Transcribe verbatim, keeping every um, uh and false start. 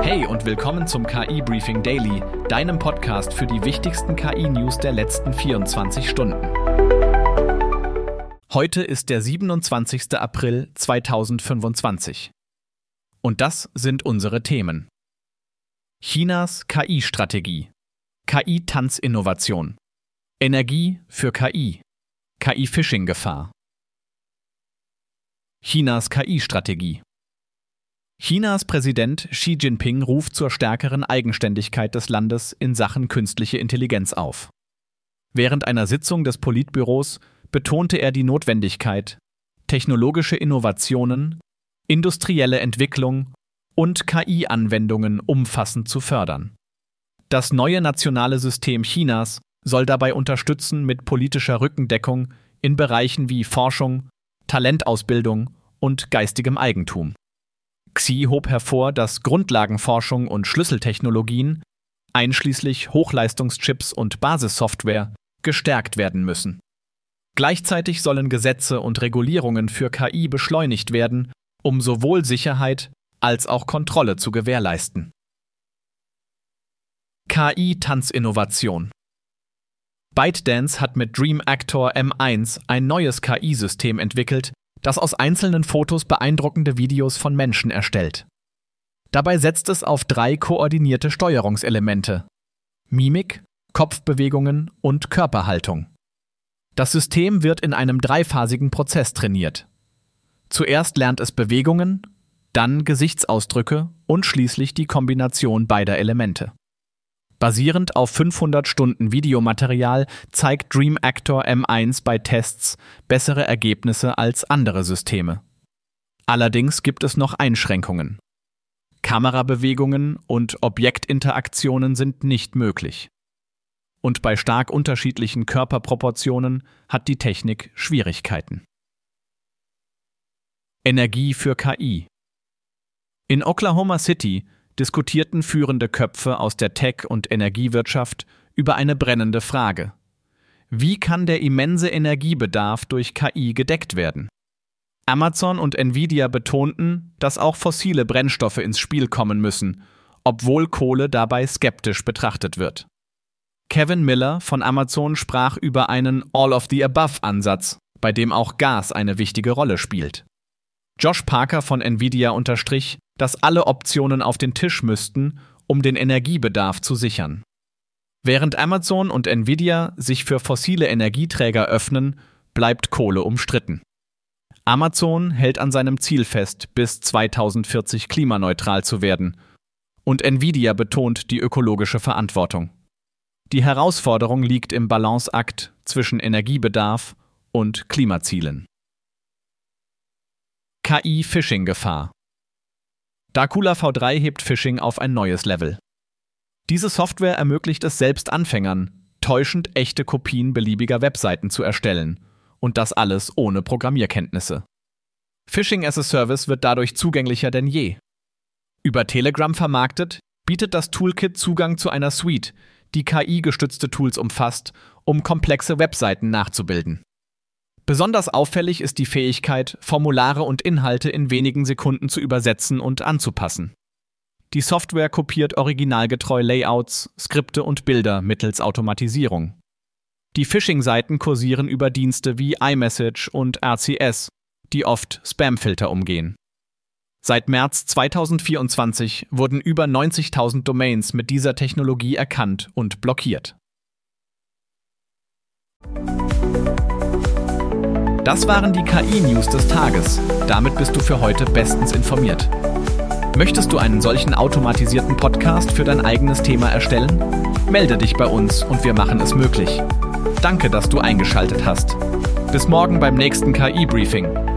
Hey und willkommen zum K I-Briefing Daily, deinem Podcast für die wichtigsten K I-News der letzten vierundzwanzig Stunden. Heute ist der siebenundzwanzigster April zweitausendfünfundzwanzig. Und das sind unsere Themen. Chinas K I-Strategie, K I-Tanzinnovation, Energie für K I, K I-Phishing-Gefahr. Chinas K I-Strategie. Chinas Präsident Xi Jinping ruft zur stärkeren Eigenständigkeit des Landes in Sachen künstliche Intelligenz auf. Während einer Sitzung des Politbüros betonte er die Notwendigkeit, technologische Innovationen, industrielle Entwicklung und K I-Anwendungen umfassend zu fördern. Das neue nationale System Chinas soll dabei unterstützen mit politischer Rückendeckung in Bereichen wie Forschung, Talentausbildung und geistigem Eigentum. Xi hob hervor, dass Grundlagenforschung und Schlüsseltechnologien, einschließlich Hochleistungschips und Basissoftware, gestärkt werden müssen. Gleichzeitig sollen Gesetze und Regulierungen für K I beschleunigt werden, um sowohl Sicherheit als auch Kontrolle zu gewährleisten. K I-Tanzinnovation. ByteDance hat mit Dream Actor M eins ein neues K I-System entwickelt, das aus einzelnen Fotos beeindruckende Videos von Menschen erstellt. Dabei setzt es auf drei koordinierte Steuerungselemente: Mimik, Kopfbewegungen und Körperhaltung. Das System wird in einem dreiphasigen Prozess trainiert. Zuerst lernt es Bewegungen, dann Gesichtsausdrücke und schließlich die Kombination beider Elemente. Basierend auf fünfhundert Stunden Videomaterial zeigt Dream Actor M eins bei Tests bessere Ergebnisse als andere Systeme. Allerdings gibt es noch Einschränkungen. Kamerabewegungen und Objektinteraktionen sind nicht möglich. Und bei stark unterschiedlichen Körperproportionen hat die Technik Schwierigkeiten. Energie für K I. In Oklahoma City diskutierten führende Köpfe aus der Tech- und Energiewirtschaft über eine brennende Frage: Wie kann der immense Energiebedarf durch K I gedeckt werden? Amazon und Nvidia betonten, dass auch fossile Brennstoffe ins Spiel kommen müssen, obwohl Kohle dabei skeptisch betrachtet wird. Kevin Miller von Amazon sprach über einen All-of-the-Above-Ansatz, bei dem auch Gas eine wichtige Rolle spielt. Josh Parker von Nvidia unterstrich, dass alle Optionen auf den Tisch müssten, um den Energiebedarf zu sichern. Während Amazon und Nvidia sich für fossile Energieträger öffnen, bleibt Kohle umstritten. Amazon hält an seinem Ziel fest, bis zweitausendvierzig klimaneutral zu werden, und Nvidia betont die ökologische Verantwortung. Die Herausforderung liegt im Balanceakt zwischen Energiebedarf und Klimazielen. K I-Phishing-Gefahr. Dracula V drei hebt Phishing auf ein neues Level. Diese Software ermöglicht es selbst Anfängern, täuschend echte Kopien beliebiger Webseiten zu erstellen, und das alles ohne Programmierkenntnisse. Phishing as a Service wird dadurch zugänglicher denn je. Über Telegram vermarktet, bietet das Toolkit Zugang zu einer Suite, die K I-gestützte Tools umfasst, um komplexe Webseiten nachzubilden. Besonders auffällig ist die Fähigkeit, Formulare und Inhalte in wenigen Sekunden zu übersetzen und anzupassen. Die Software kopiert originalgetreu Layouts, Skripte und Bilder mittels Automatisierung. Die Phishing-Seiten kursieren über Dienste wie iMessage und R C S, die oft Spamfilter umgehen. Seit März zweitausendvierundzwanzig wurden über neunzigtausend Domains mit dieser Technologie erkannt und blockiert. Das waren die K I-News des Tages. Damit bist du für heute bestens informiert. Möchtest du einen solchen automatisierten Podcast für dein eigenes Thema erstellen? Melde dich bei uns und wir machen es möglich. Danke, dass du eingeschaltet hast. Bis morgen beim nächsten K I-Briefing.